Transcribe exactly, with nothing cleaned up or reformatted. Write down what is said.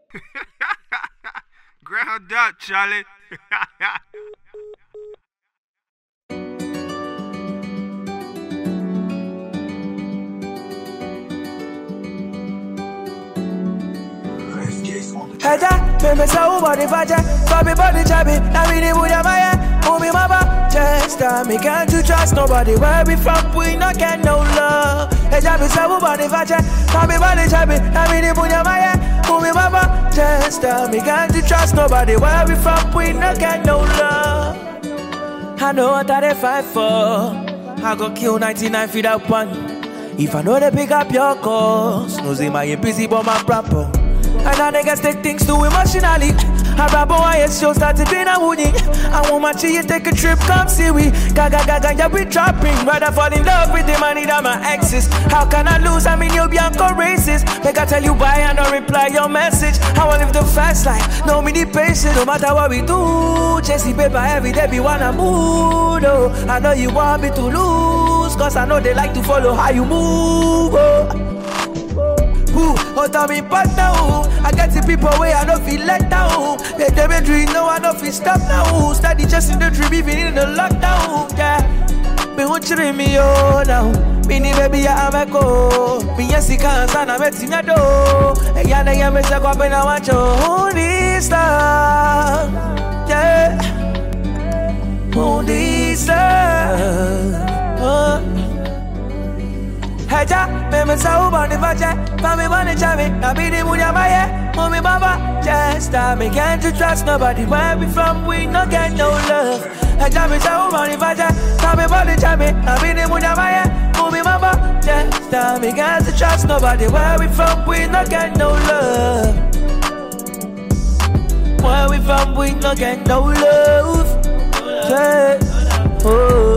Ground up, Charlie. Heja, me me sa u body faja, Bobby body chubby, now me the Buddha Maya, Mumi Mama, just tell me can't you trust nobody, where we from, we not get no love. Heja, me sa u body faja, Bobby body chubby, now me the Buddha Maya, Mumi Mama, just tell me can't you trust nobody, where we from, we not get no love. I know what I fight for, I go kill ninety-nine feet up one. If I know they pick up your calls, no say my busy but my proper. And now niggas take things too emotionally. I rap on my show started being a woody. I want my cheese, take a trip, come see we. Gaga gaga, yeah, we trapping. Rather fall in love with the money that my exes. How can I lose? I mean, you'll be uncle racist. Make I tell you why I don't reply your message. I wanna live the fast life, no me the patience. No matter what we do, Jesse paper every day be wanna move. Oh, I know you want me to lose, cause I know they like to follow how you move. Oh. Who, oh, tell me partner, who I get the people where I don't feel let down. They never dream, no, I don't feel stop now. Study just in the dream, even in the lockdown, yeah. Me want you in me, oh, now. Me ni baby, I'm a go. Me yes, he can't stand, I'm a tina do. And ya, na ya, me say, go up and I want you. Who this love, yeah. Who this love, oh. Heja, me me sa u body faja, Mami body chubby, I be the Buddha Maya, Mumi Baba, just tell me can't you trust nobody, where we from, we no get no love. Heja, me sa u body faja, Mami body chubby, I be the Buddha Maya, Mumi Baba, just tell me can't you trust nobody, where we from, we no get no love. Where we from, we no get no love. Yeah. Oh.